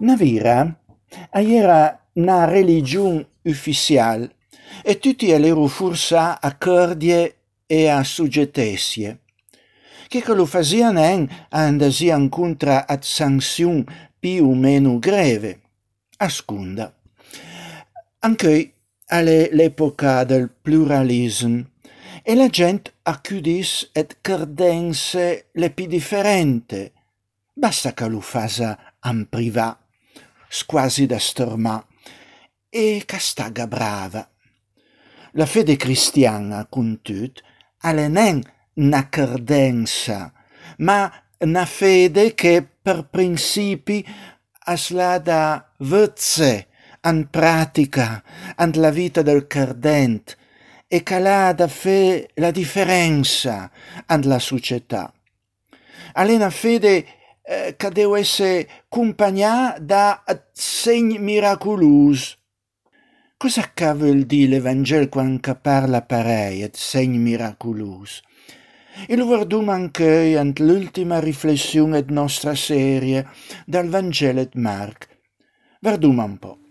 Navira era una religione ufficiale e tutti erano forza a cordie e a suggetessie. Che lo facevano andasi incontra a sanzioni più o meno greve, a seconda. Anche all'epoca del pluralismo e la gente accudis et credenze le più differenti. Basta che lo faccia in privato, quasi da stormà, e castaga brava. La fede cristiana, con tutto, non è una credenza, ma una fede che per principi asla da vezze in pratica, la vita del credente, e che ha da fare la differenza nella società. È una fede che deve essere accompagnata da segni miracolosi. Cosa che vuol dire l'Evangelo quando parla parei, segni miracolosi? E lo guardiamo anche nell'ultima riflessione della nostra serie dal Vangelo di Marco. Guardiamo un po'.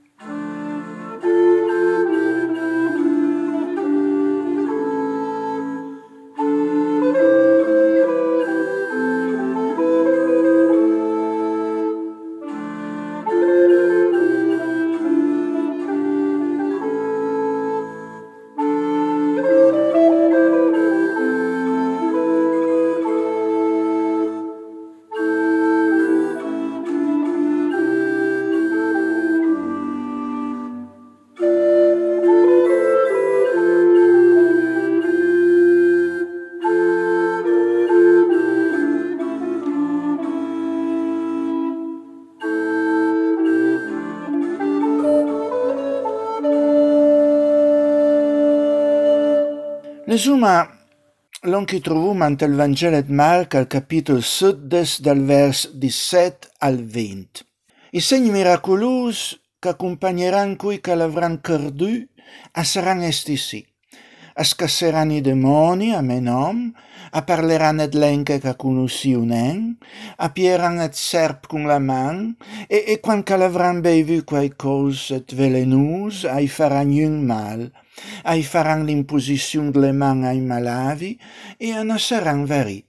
L'esuma l'on che troviamo nel Vangelo di Marco al capitolo 7 dal verso 17 al 20. I segni miracolosi che accompagneranno cui che l'avranno creduto saranno esti sì. Scasseranno i demoni a me nome, parleranno di lenche che conosciunen, pieranno il serp con la man, e quando l'avranno bevuto qualcosa di velenoso, faranno un mal, faranno l'imposizione delle mani ai malavi e non saranno vari.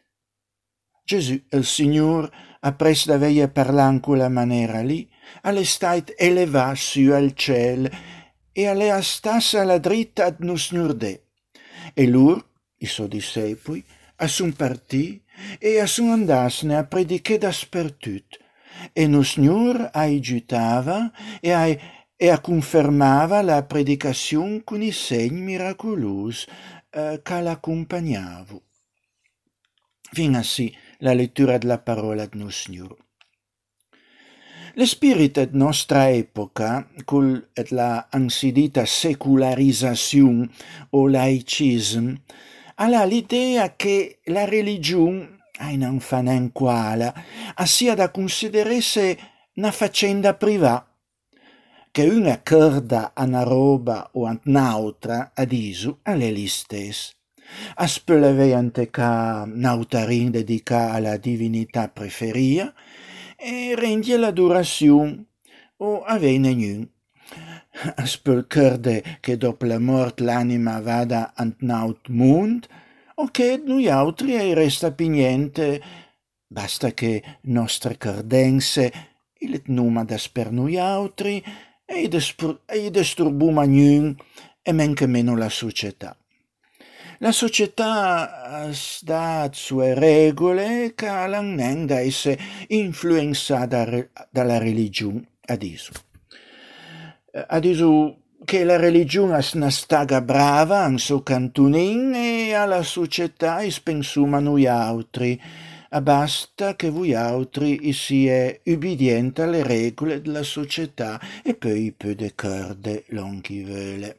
Gesù, il Signore, appresso d'aver parlato in quella maniera lì, è stato elevato su al cielo e è stato alla dritta ad nos Signore. E loro, i suoi discepoli, sono partiti e sono andati a predicare dappertutto. E nos Signore aiutava e confermava la predicazione con i segni miracolosi che l'accompagnavano. Fino a sì la lettura della parola di nos Signore. Lo spirito di nostra epoca, con la ansidita secularizzazione o laicismo, ha l'idea che la religione, non fa neanche quale, sia da considerarsi una faccenda privata, che una creda a una roba o a un'altra ad iso è lì stessa. Speleveiante che un'altarin dedica alla divinità preferita e rendi l'adorazione o avene niun. Spel crede che dopo la morte l'anima vada ant naut mondo o che noi altri resta più niente, basta che nostre credenze il numadas per noi altri e disturbuma niun e men che meno la società. La società dà sue regole che non da essere influenzata dalla religione adesso. Adesso che la religione è una staga brava in suo cantonin e alla società spensuma noi altri. Basta che voi altri sia ubbidiente alle regole della società e poi più de corde l'on chi vuole.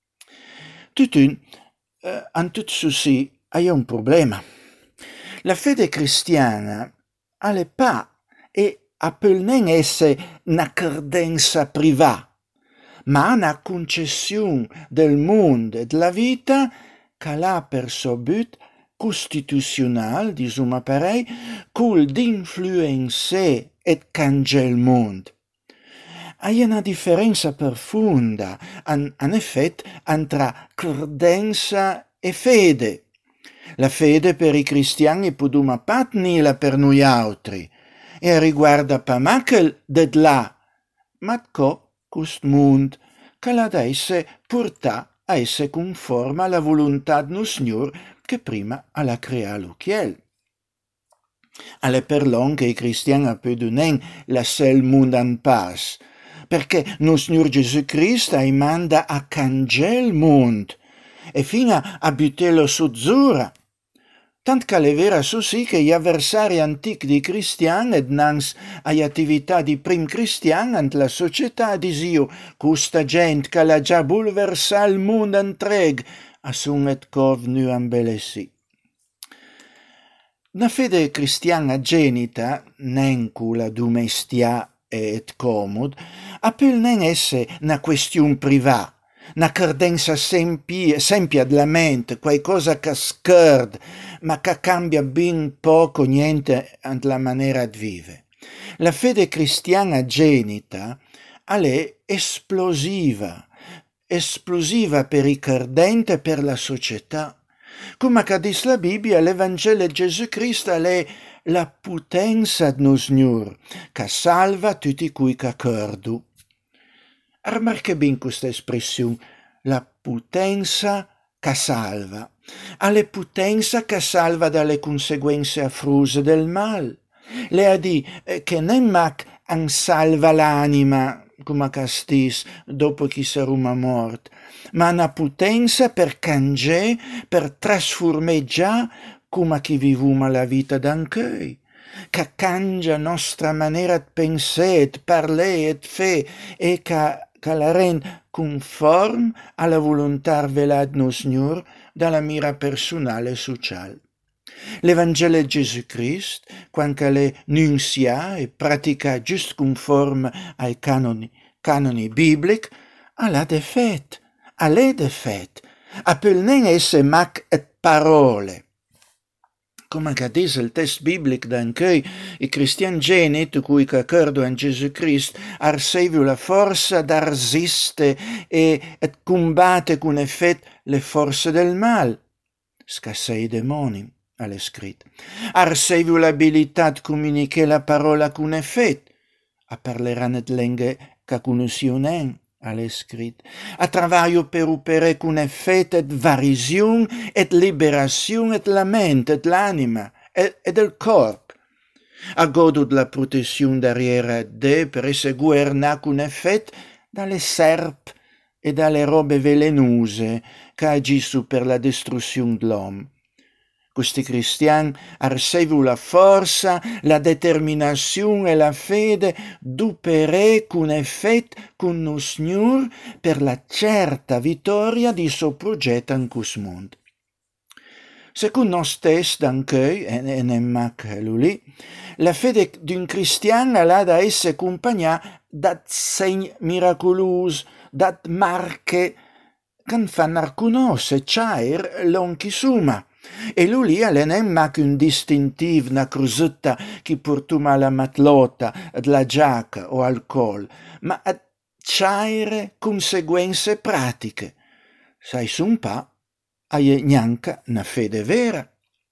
Tutun an tutto sì, hai un problema. La fede cristiana alle pa e non essere una credenza privata, ma una concessione del mondo e della vita che ha per sobut constitucional, disuma parei, cul d'influencer et cangel mund. Hai una differenza profunda, en effet, tra credenza e fede. La fede per i cristiani puduma pat nila per noi altri, e riguarda pa makel ded là, mat co cust mund, che la da esse purtà a esse conforma alla volontà nu Signor che prima alla crea l'uchiel. Alle perlon che i cristiani appedunen la sel mund en pas, perché nu Signor Gesù Cristo ai manda a cangel mund, e fina a butello su zura. Tant che è vera su sì che gli avversari antichi di cristiani ed nans ai attività di prim cristiani ant la società disio, custa gent che l'ha già bulversa il mondo entreg, assun et cov nu ambelessi. Na fede cristiana genita, nen cula domestia et comod, appel nen esse na question privà, na credenza sempia della mente, qualcosa che scerd, ma che cambia ben poco niente ant la maniera di vivere. La fede cristiana genita è esplosiva per i credenti e per la società. Come che dice la Bibbia, l'Evangelo di Gesù Cristo è la potenza di nos Signor, che salva tutti cui che credu. Remarque ben questa espressione, la potenza che salva. Alle potenza che salva dalle conseguenze affruse del mal. Le ha di che non mac an salva l'anima, come castis, dopo chi sarà morto, ma una potenza per cangiare, per trasformare già come chi vivuma la vita d'anchei, che cangia nostra maniera di pensare, di parlare e di fare, e che la rende conforme alla volontà velata di nos Signor dalla mira personale e sociale. L'Evangelo di Gesù Cristo, quando è nuncia e pratica giusto conforme ai canoni biblici, alla defet, appel nen esse mac et parole. Come che dice il testo biblico d'anche i cristiani geniti cui che credono in Gesù Cristo arseviu la forza da resistere e combatte con effetto le forze del mal, scassei i demoni. Alle scritto. Arseviu l'abilità di comunicare la parola con effetto, a parlare nelle lingue che conosciunen, alle scritto. A travaglio per operare con effetto et variazione et liberazione et la mente et l'anima et del corpo. A godo della protezione d'arriera de per essere guernà con effetto dalle serpi e dalle robe velenose che agiscono per la distruzione dell'uomo. Questi cristiani ricevono la forza, la determinazione e la fede d'operare con effetto con il Signore per la certa vittoria di suo progetto in questo mondo. Secondo nos test anche, e non lì, la fede di un cristiano ha da essere accompagnata da segni miracolosi, da marche che fanno riconoscere c'è l'onchissuma. E lui non è un distintivo, una crusetta che portuma alla matlotta, alla giacca o al collo, ma c'è conseguenze pratiche. Sai sun pa, hai neanche una fede vera.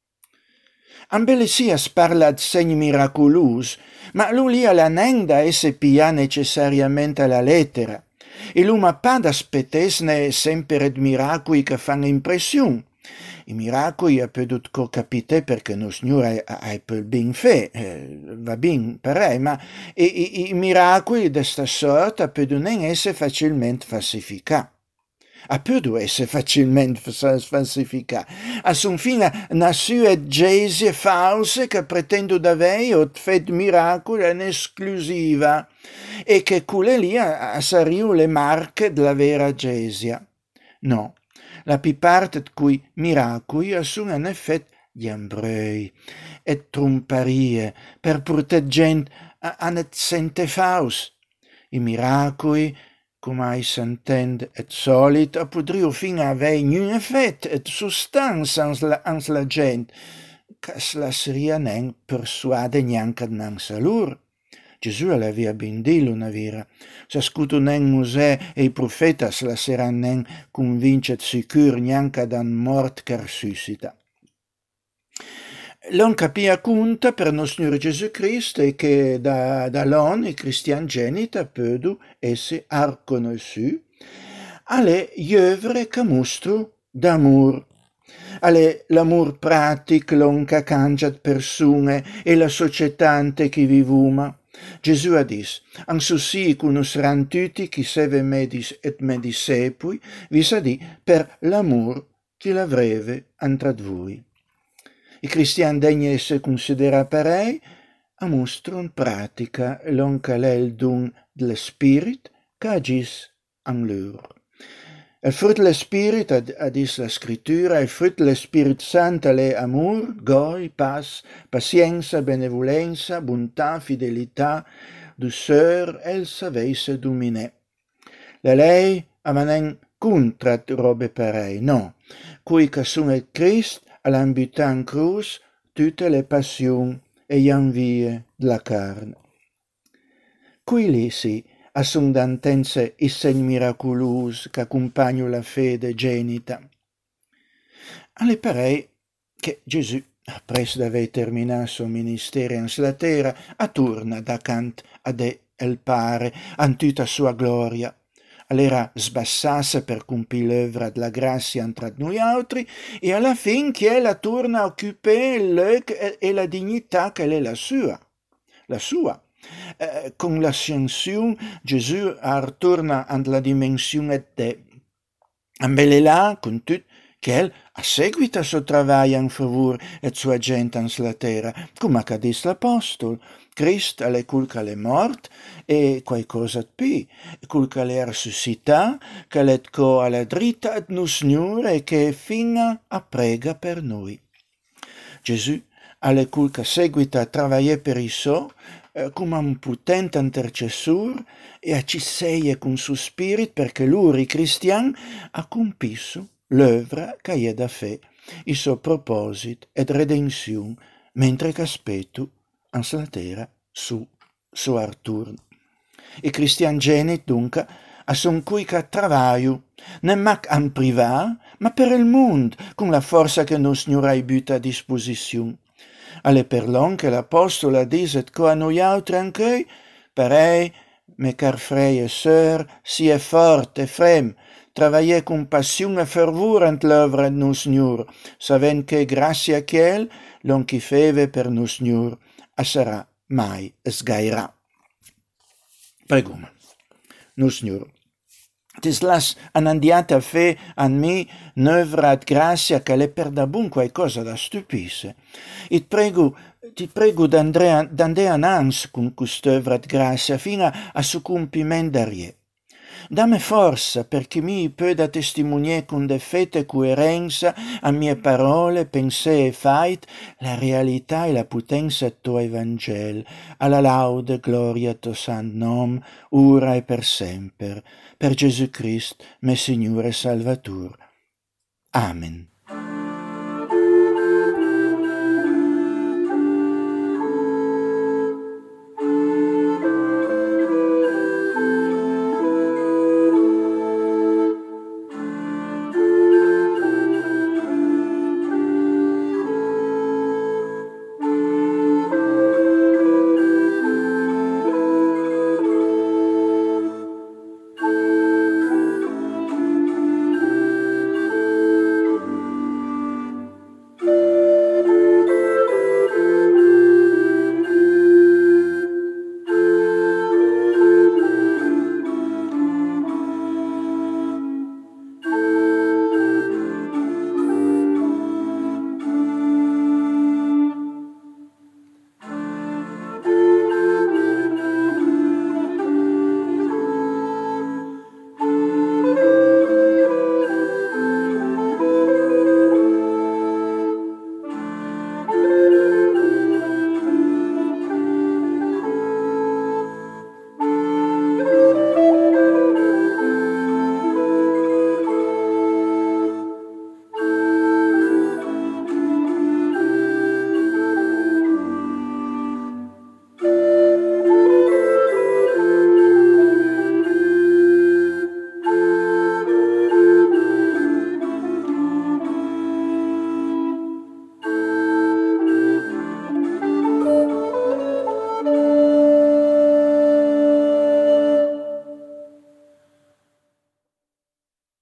Ambelesias parla di segni miracolosi, ma lui non da esse pia necessariamente alla lettera. E l'uomo pa da aspettesne sempre di miracoli che fanno impressione. I miracoli potuto capire perché il Signore ha per ben fe, va ben parei, ma i miracoli di questa sorta possono essere facilmente falsificati. Possono essere facilmente falsificati. A son fine una sue gesie false che pretendo d'avere o fede miracoli in esclusiva e che quelle lì sarebbero le marche della vera gesia. No. La parte di cui miracoli sono in effetti gli ambrei e tromparie per portare gente a ne sente faus. I miracoli come s'entend et solit, podriu fin avei un effet et sustanza ans la gent, cas la seria nen persuade neanche nan salur. Gesù l'avia bindilo una vira. S'ascutu nen Mosè e i profetas la seran nen convincet sicur neanche dan mort car suscita. L'on capia conta per nos Signore Gesù Cristo e che da l'on i cristian genita pedu esse arconosciu alle ieuvre che mostru d'amor. Alle l'amor pratic l'on che cangiat persone e la società che vivuma. Gesù ha dis, ansusì conosceran tutti chi seve medis et medisepui, vis a di per l'amor che l'avreve antrat voi. I cristiani degni esse considera parei, a mostron pratica l'on calel dun del spirit che agis en lor. Il fruit del spirit, a dis la scrittura, il fruit del Spirit Santo è amor, goi, pazienza, benevolenza, bontà, fidelità, douceur, el saveisse domine. La lei amanen contrat robe parei, no, cui che sun el Christ all'ambutar en cruz tutte le passion e gli invie della carne. Qui lì sì, a son d'antense i segni miraculus che accompagnano la fede genita. Alle parei che Gesù, appresso d'aver terminato il suo ministero in la terra, attorna dacant ad el Pare, an tutta sua gloria. All'era sbassasse per compire l'œuvre della grazia tra noi altri e alla fin che ella torna a occupare l'oc e la dignità che è la sua. Con l'ascensione Gesù torna alla dimensione de ambelelà con tutto che el a seguito a suo travaglio in favore e sua gente in la terra, come ha detto l'apostolo. Cristo alle culca le mort e qualcosa più, culca le resuscità, che le co alla dritta ad nos Signore e che fino a prega per noi. Gesù alle culca seguita a travagliare per i so, come un potente intercessore e a ci seie con suo spirito perché lui, i cristiani, ha compisso l'œuvre che è da fe, il suo proposito ed redenzione, mentre che aspetto ans la terra su Artur. I cristiani genit dunque a son cui che travaglio, ne mac an priva, ma per il mondo, con la forza che nos Signore ha butta a disposizione. Alle per l'on che l'apostolo ha diset co a noi altri anche, parei, me car frei e sœur, sie forte e frem, travaillez con passione e fervore ant l'œuvre de nos Signore, savent che grazie a chiel, l'on chi feve per nos Signore, a sarà mai sgairà. Preguma. Nos Signore, tis las anandiate a fe an mi n'œuvre ad grazia che le per da bun qualcosa da stupisse. Ti prego d'andare annanzi con quest'œuvre ad grazia fino a suo compimento d'arie. Dammi forza perché mi pueda testimoniare con defetta e coerenza a mie parole, pensieri e fatti la realtà e la potenza del tuo Evangelo, alla laude, gloria tuo santo nome, ora e per sempre, per Gesù Cristo, mio Signore e Salvatore. Amen.